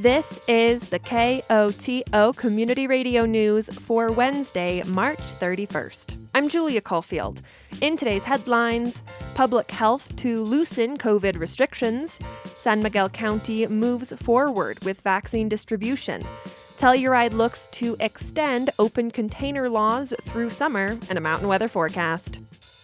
This is the KOTO Community Radio News for Wednesday, March 31st. I'm Julia Caulfield. In today's headlines, public health to loosen COVID restrictions, San Miguel County moves forward with vaccine distribution, Telluride looks to extend open container laws through summer, and a mountain weather forecast.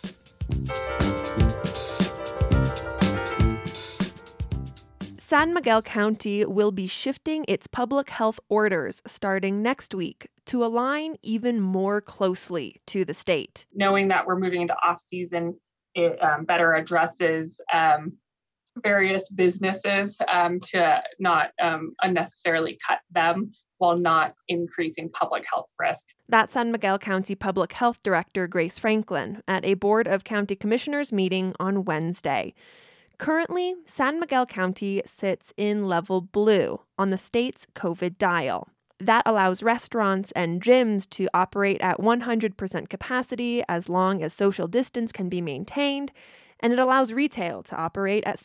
San Miguel County will be shifting its public health orders starting next week to align even more closely to the state. Knowing that we're moving into off-season, it better addresses various businesses to not unnecessarily cut them while not increasing public health risk. That's San Miguel County Public Health Director Grace Franklin at a Board of County Commissioners meeting on Wednesday. Currently, San Miguel County sits in level blue on the state's COVID dial. That allows restaurants and gyms to operate at 100% capacity as long as social distance can be maintained, and it allows retail to operate at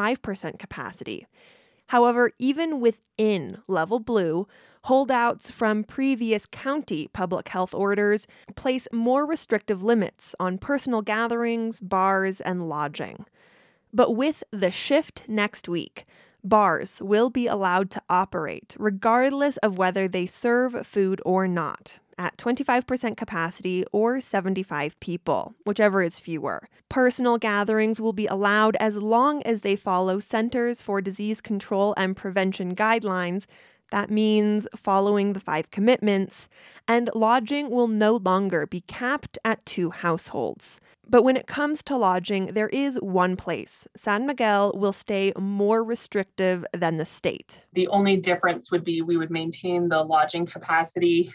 75% capacity. However, even within level blue, holdouts from previous county public health orders place more restrictive limits on personal gatherings, bars, and lodging. But with the shift next week, bars will be allowed to operate regardless of whether they serve food or not, at 25% capacity or 75 people, whichever is fewer. Personal gatherings will be allowed as long as they follow Centers for Disease Control and Prevention guidelines. That means following the 5 commitments, and lodging will no longer be capped at 2 households. But when it comes to lodging, there is one place. San Miguel will stay more restrictive than the state. The only difference would be we would maintain the lodging capacity,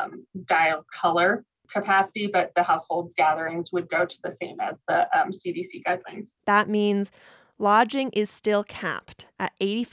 dial color capacity, but the household gatherings would go to the same as the CDC guidelines. That means lodging is still capped at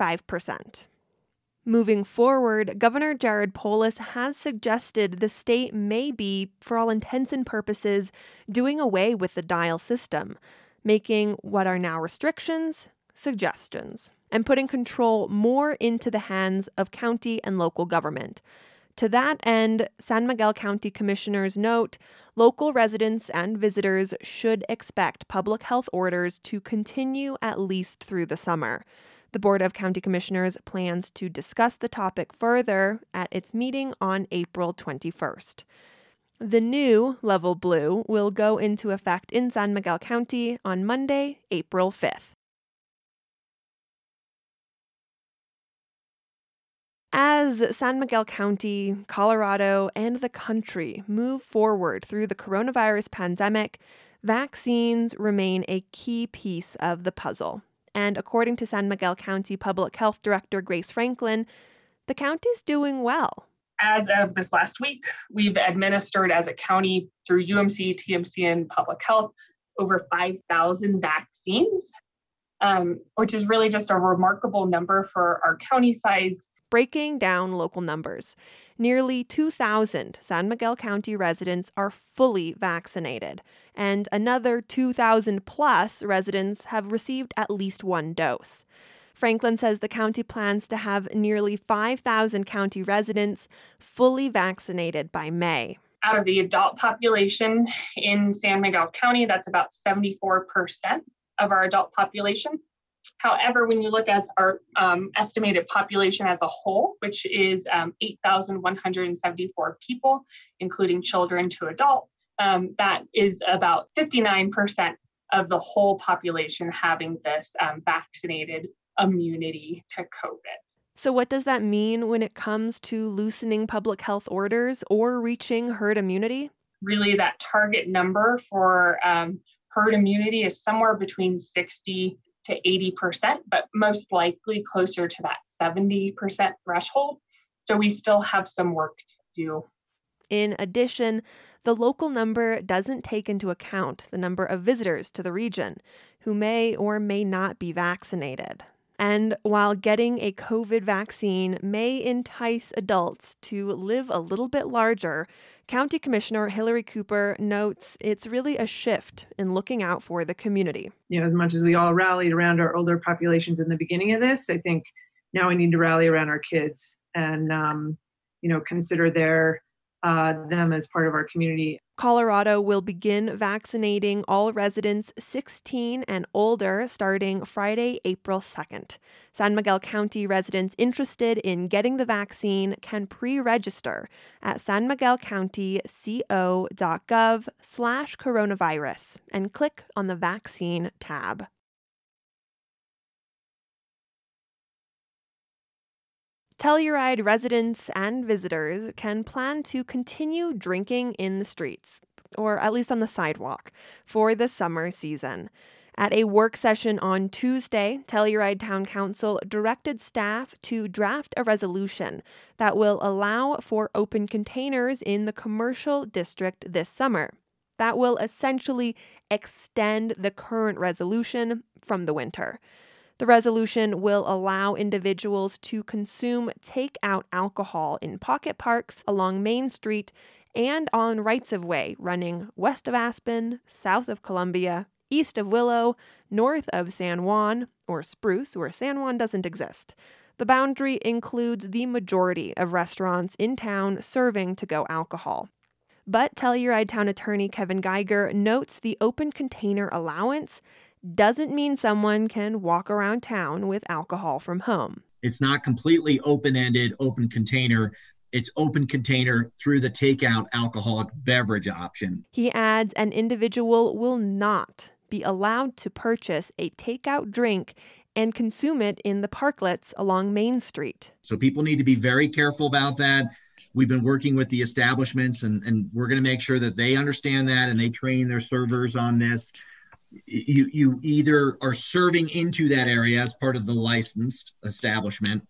85%. Moving forward, Governor Jared Polis has suggested the state may be, for all intents and purposes, doing away with the dial system, making what are now restrictions suggestions, and putting control more into the hands of county and local government. To that end, San Miguel County commissioners note local residents and visitors should expect public health orders to continue at least through the summer. The Board of County Commissioners plans to discuss the topic further at its meeting on April 21st. The new level blue will go into effect in San Miguel County on Monday, April 5th. As San Miguel County, Colorado, and the country move forward through the coronavirus pandemic, vaccines remain a key piece of the puzzle. And according to San Miguel County Public Health Director Grace Franklin, the county's doing well. As of this last week, we've administered as a county through UMC, TMC, and Public Health over 5,000 vaccines, which is really just a remarkable number for our county size. Breaking down local numbers, nearly 2,000 San Miguel County residents are fully vaccinated, and another 2,000 plus residents have received at least 1 dose. Franklin says the county plans to have nearly 5,000 county residents fully vaccinated by May. Out of the adult population in San Miguel County, that's about 74% of our adult population. However, when you look at our estimated population as a whole, which is 8,174 people, including children to adult, that is about 59% of the whole population having this vaccinated immunity to COVID. So what does that mean when it comes to loosening public health orders or reaching herd immunity? Really, that target number for herd immunity is somewhere between 60 to 80%, but most likely closer to that 70% threshold. So we still have some work to do. In addition, the local number doesn't take into account the number of visitors to the region who may or may not be vaccinated. And while getting a COVID vaccine may entice adults to live a little bit larger, County Commissioner Hillary Cooper notes it's really a shift in looking out for the community. As much as we all rallied around our older populations in the beginning of this, I think now we need to rally around our kids and, consider them as part of our community. Colorado will begin vaccinating all residents 16 and older starting Friday, April 2nd. San Miguel County residents interested in getting the vaccine can pre-register at sanmiguelcountyco.gov/coronavirus and click on the vaccine tab. Telluride residents and visitors can plan to continue drinking in the streets, or at least on the sidewalk, for the summer season. At a work session on Tuesday, Telluride Town Council directed staff to draft a resolution that will allow for open containers in the commercial district this summer. That will essentially extend the current resolution from the winter. The resolution will allow individuals to consume takeout alcohol in pocket parks along Main Street and on rights-of-way running west of Aspen, south of Columbia, east of Willow, north of San Juan, or Spruce, where San Juan doesn't exist. The boundary includes the majority of restaurants in town serving to-go alcohol. But Telluride Town Attorney Kevin Geiger notes the open container allowance doesn't mean someone can walk around town with alcohol from home. It's not completely open-ended, open container. It's open container through the takeout alcoholic beverage option. He adds an individual will not be allowed to purchase a takeout drink and consume it in the parklets along Main Street. So people need to be very careful about that. We've been working with the establishments and we're going to make sure that they understand that and they train their servers on this. You either are serving into that area as part of the licensed establishment,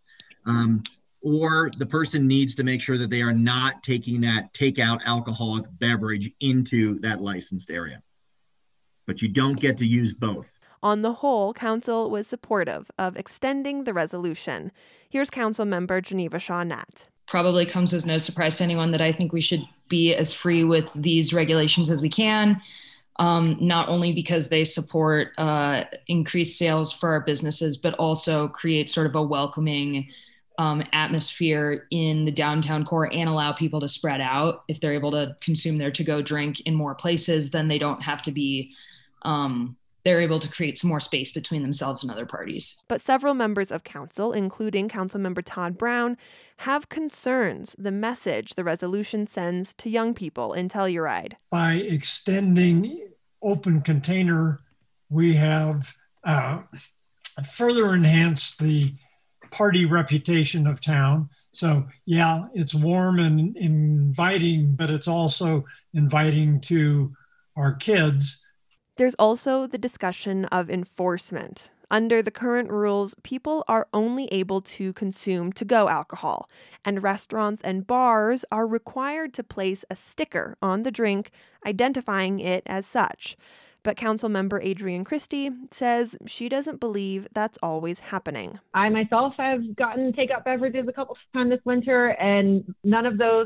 or the person needs to make sure that they are not taking that takeout alcoholic beverage into that licensed area. But you don't get to use both. On the whole, Council was supportive of extending the resolution. Here's Council member Geneva Shawnette. Probably comes as no surprise to anyone that I think we should be as free with these regulations as we can. Not only because they support increased sales for our businesses, but also create sort of a welcoming atmosphere in the downtown core and allow people to spread out. If they're able to consume their to-go drink in more places, then they don't have to be, they're able to create some more space between themselves and other parties. But several members of council, including Councilmember Todd Brown, have concerns the message the resolution sends to young people in Telluride. By extending open container, we have further enhanced the party reputation of town. So yeah, it's warm and inviting, but it's also inviting to our kids. There's also the discussion of enforcement. Under the current rules, people are only able to consume to-go alcohol, and restaurants and bars are required to place a sticker on the drink identifying it as such. But Councilmember Adrienne Christie says she doesn't believe that's always happening. I myself have gotten takeout beverages a couple times this winter, and none of the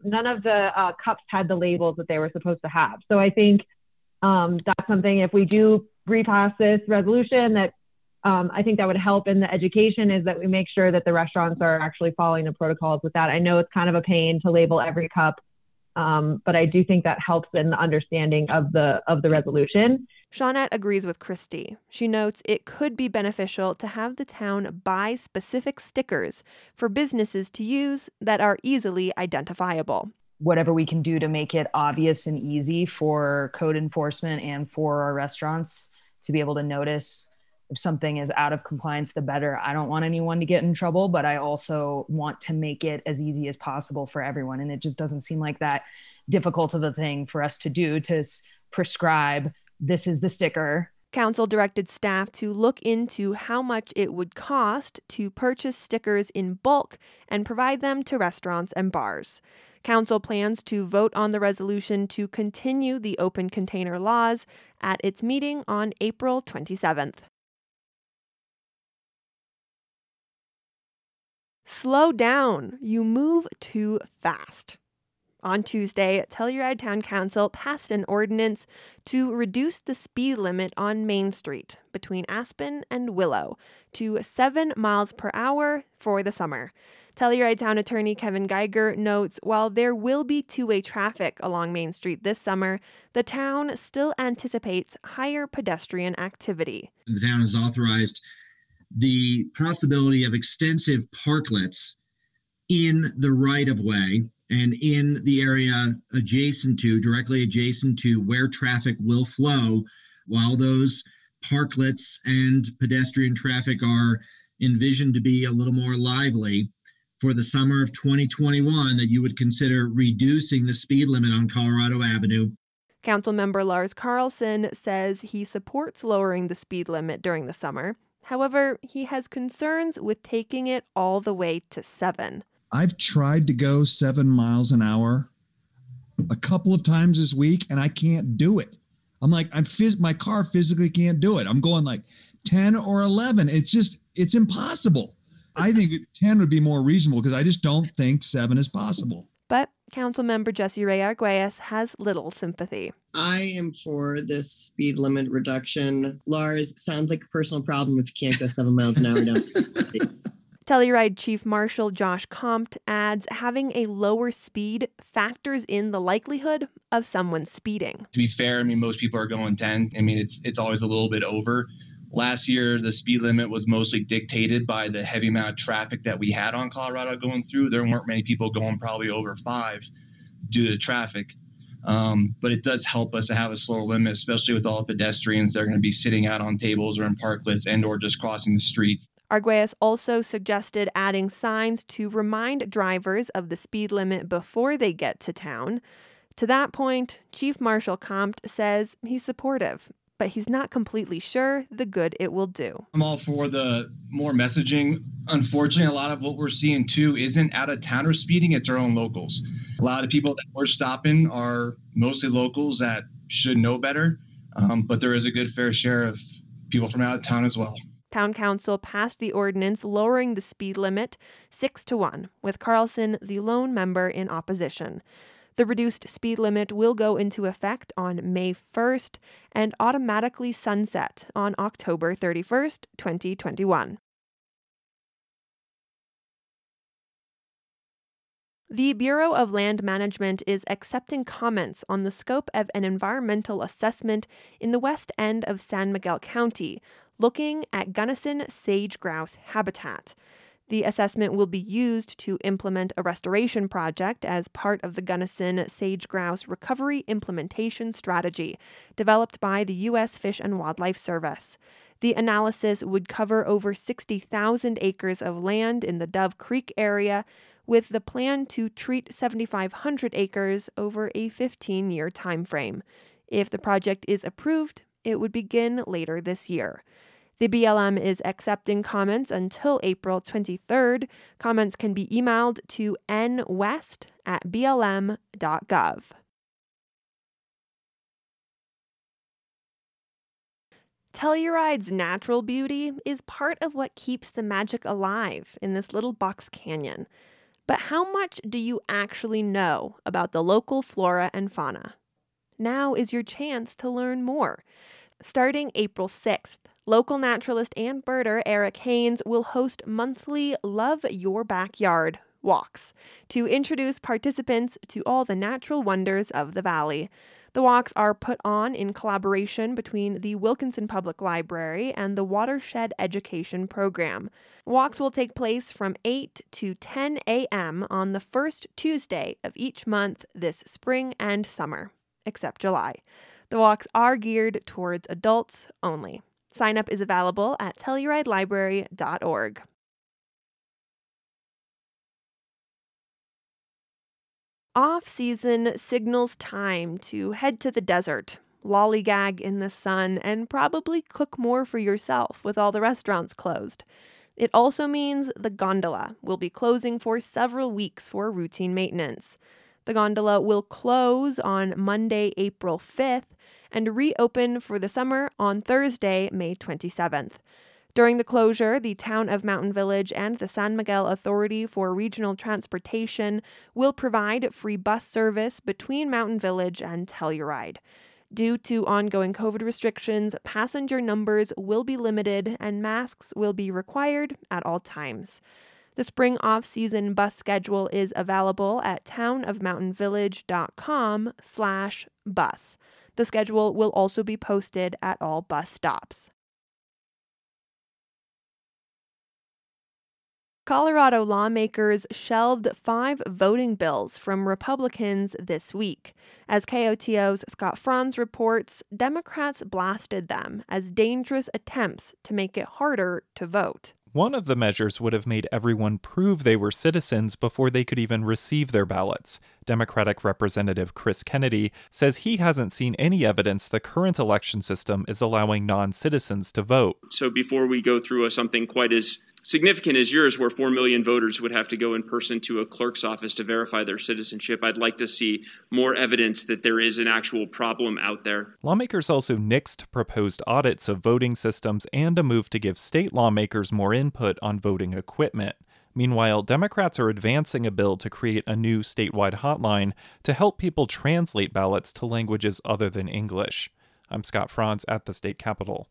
cups had the labels that they were supposed to have. So I think that's something, if we do repass this resolution, that I think that would help in the education, is that we make sure that the restaurants are actually following the protocols with that. I know it's kind of a pain to label every cup, but I do think that helps in the understanding of the resolution. Shawnette agrees with Christie. She notes it could be beneficial to have the town buy specific stickers for businesses to use that are easily identifiable. Whatever we can do to make it obvious and easy for code enforcement and for our restaurants to be able to notice if something is out of compliance, the better. I don't want anyone to get in trouble, but I also want to make it as easy as possible for everyone. And it just doesn't seem like that difficult of a thing for us to do, to prescribe, this is the sticker. Council directed staff to look into how much it would cost to purchase stickers in bulk and provide them to restaurants and bars. Council plans to vote on the resolution to continue the open container laws at its meeting on April 27th. Slow down. You move too fast. On Tuesday, Telluride Town Council passed an ordinance to reduce the speed limit on Main Street between Aspen and Willow to 7 miles per hour for the summer. Telluride Town Attorney Kevin Geiger notes while there will be two-way traffic along Main Street this summer, the town still anticipates higher pedestrian activity. The town has authorized the possibility of extensive parklets in the right-of-way and in the area directly adjacent to where traffic will flow, while those parklets and pedestrian traffic are envisioned to be a little more lively for the summer of 2021, that you would consider reducing the speed limit on Colorado Avenue. Councilmember Lars Carlson says he supports lowering the speed limit during the summer. However, he has concerns with taking it all the way to 7. I've tried to go 7 miles an hour a couple of times this week, and I can't do it. I'm like, my car physically can't do it. I'm going like 10 or 11. It's impossible. I think 10 would be more reasonable because I just don't think 7 is possible. But Councilmember Jessie Rae Arguelles has little sympathy. I am for this speed limit reduction. Lars, sounds like a personal problem if you can't go 7 miles an hour down. Telluride Chief Marshal Josh Compt adds having a lower speed factors in the likelihood of someone speeding. To be fair, most people are going 10. It's always a little bit over. Last year, the speed limit was mostly dictated by the heavy amount of traffic that we had on Colorado going through. There weren't many people going probably over 5 due to traffic. But it does help us to have a slower limit, especially with all the pedestrians that are going to be sitting out on tables or in parklets and or just crossing the street. Arguelles also suggested adding signs to remind drivers of the speed limit before they get to town. To that point, Chief Marshal Compt says he's supportive, but he's not completely sure the good it will do. I'm all for the more messaging. Unfortunately, a lot of what we're seeing too isn't out-of-towners speeding, it's our own locals. A lot of people that we're stopping are mostly locals that should know better, but there is a good fair share of people from out of town as well. Town Council passed the ordinance lowering the speed limit 6-1, with Carlson the lone member in opposition. The reduced speed limit will go into effect on May 1st and automatically sunset on October 31st, 2021. The Bureau of Land Management is accepting comments on the scope of an environmental assessment in the west end of San Miguel County, looking at Gunnison sage-grouse habitat. The assessment will be used to implement a restoration project as part of the Gunnison sage-grouse recovery implementation strategy developed by the U.S. Fish and Wildlife Service. The analysis would cover over 60,000 acres of land in the Dove Creek area, with the plan to treat 7,500 acres over a 15-year timeframe. If the project is approved, it would begin later this year. The BLM is accepting comments until April 23rd. Comments can be emailed to nwest@blm.gov. Telluride's natural beauty is part of what keeps the magic alive in this little box canyon. But how much do you actually know about the local flora and fauna? Now is your chance to learn more. Starting April 6th, local naturalist and birder Eric Haynes will host monthly Love Your Backyard walks to introduce participants to all the natural wonders of the valley. The walks are put on in collaboration between the Wilkinson Public Library and the Watershed Education Program. Walks will take place from 8 to 10 a.m. on the first Tuesday of each month this spring and summer, except July. The walks are geared towards adults only. Sign up is available at TellurideLibrary.org. Off-season signals time to head to the desert, lollygag in the sun, and probably cook more for yourself with all the restaurants closed. It also means the gondola will be closing for several weeks for routine maintenance. The gondola will close on Monday, April 5th, and reopen for the summer on Thursday, May 27th. During the closure, the town of Mountain Village and the San Miguel Authority for Regional Transportation will provide free bus service between Mountain Village and Telluride. Due to ongoing COVID restrictions, passenger numbers will be limited and masks will be required at all times. The spring off-season bus schedule is available at townofmountainvillage.com/bus. The schedule will also be posted at all bus stops. Colorado lawmakers shelved 5 voting bills from Republicans this week. As KOTO's Scott Franz reports, Democrats blasted them as dangerous attempts to make it harder to vote. One of the measures would have made everyone prove they were citizens before they could even receive their ballots. Democratic Representative Chris Kennedy says he hasn't seen any evidence the current election system is allowing non-citizens to vote. So before we go through something quite as significant as yours, where 4 million voters would have to go in person to a clerk's office to verify their citizenship, I'd like to see more evidence that there is an actual problem out there. Lawmakers also nixed proposed audits of voting systems and a move to give state lawmakers more input on voting equipment. Meanwhile, Democrats are advancing a bill to create a new statewide hotline to help people translate ballots to languages other than English. I'm Scott Franz at the state capitol.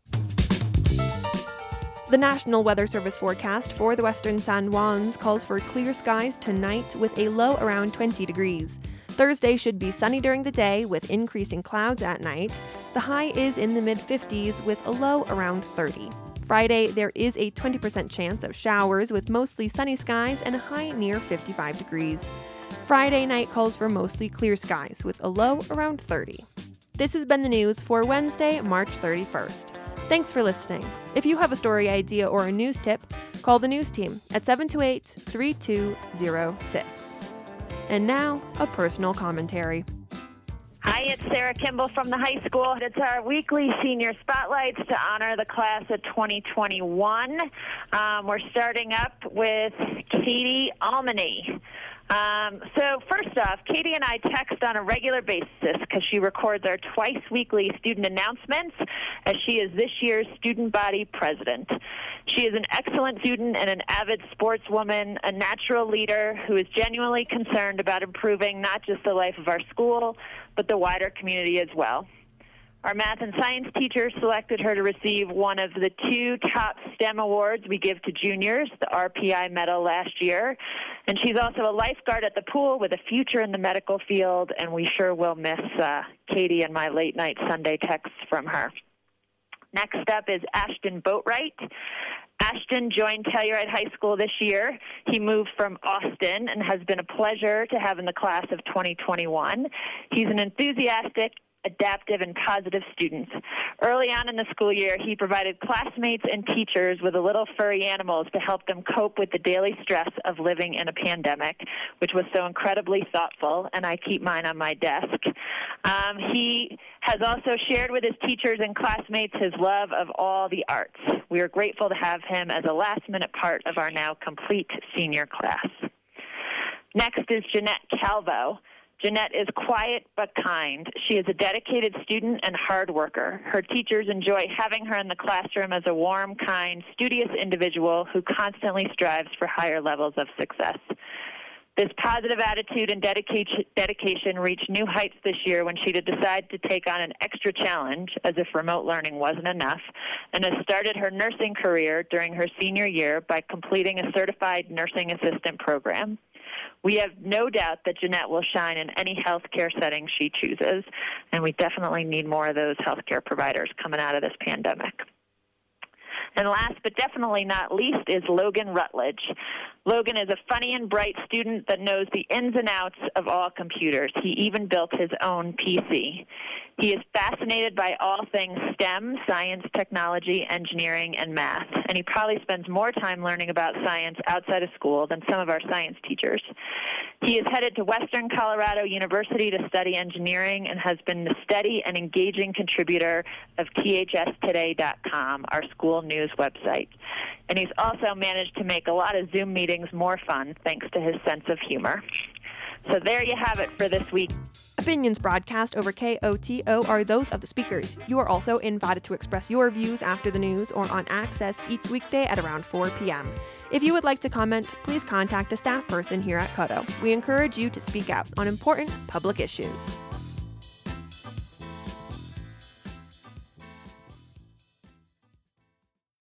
The National Weather Service forecast for the western San Juans calls for clear skies tonight with a low around 20 degrees. Thursday should be sunny during the day with increasing clouds at night. The high is in the mid-50s with a low around 30. Friday, there is a 20% chance of showers with mostly sunny skies and a high near 55 degrees. Friday night calls for mostly clear skies with a low around 30. This has been the news for Wednesday, March 31st. Thanks for listening. If you have a story idea or a news tip, call the news team at 728-3206. And now, a personal commentary. Hi, it's Sarah Kimball from the high school. It's our weekly senior spotlights to honor the class of 2021. We're starting up with Katie Almany. So first off, Katie and I text on a regular basis because she records our twice weekly student announcements as she is this year's student body president. She is an excellent student and an avid sportswoman, a natural leader who is genuinely concerned about improving not just the life of our school, but the wider community as well. Our math and science teacher selected her to receive one of the 2 top STEM awards we give to juniors, the RPI medal last year. And she's also a lifeguard at the pool with a future in the medical field, and we sure will miss Katie and my late night Sunday texts from her. Next up is Ashton Boatwright. Ashton joined Telluride High School this year. He moved from Austin and has been a pleasure to have in the class of 2021. He's an enthusiastic, adaptive, and positive student. Early on in the school year, he provided classmates and teachers with little furry animals to help them cope with the daily stress of living in a pandemic, which was so incredibly thoughtful, and I keep mine on my desk. He has also shared with his teachers and classmates his love of all the arts. We are grateful to have him as a last-minute part of our now complete senior class. Next is Jeanette Calvo. Jeanette is quiet but kind. She is a dedicated student and hard worker. Her teachers enjoy having her in the classroom as a warm, kind, studious individual who constantly strives for higher levels of success. This positive attitude and dedication reached new heights this year when she decided to take on an extra challenge, as if remote learning wasn't enough, and has started her nursing career during her senior year by completing a certified nursing assistant program. We have no doubt that Jeanette will shine in any healthcare setting she chooses, and we definitely need more of those healthcare providers coming out of this pandemic. And last but definitely not least is Logan Rutledge. Logan is a funny and bright student that knows the ins and outs of all computers. He even built his own PC. He is fascinated by all things STEM, science, technology, engineering, and math. And he probably spends more time learning about science outside of school than some of our science teachers. He is headed to Western Colorado University to study engineering and has been the steady and engaging contributor of thstoday.com, our school news website. And he's also managed to make a lot of Zoom meetings more fun thanks to his sense of humor. So there you have it for this week. Opinions broadcast over KOTO are those of the speakers. You are also invited to express your views after the news or on Access each weekday at around 4 p.m. If you would like to comment, please contact a staff person here at KOTO. We encourage you to speak out on important public issues.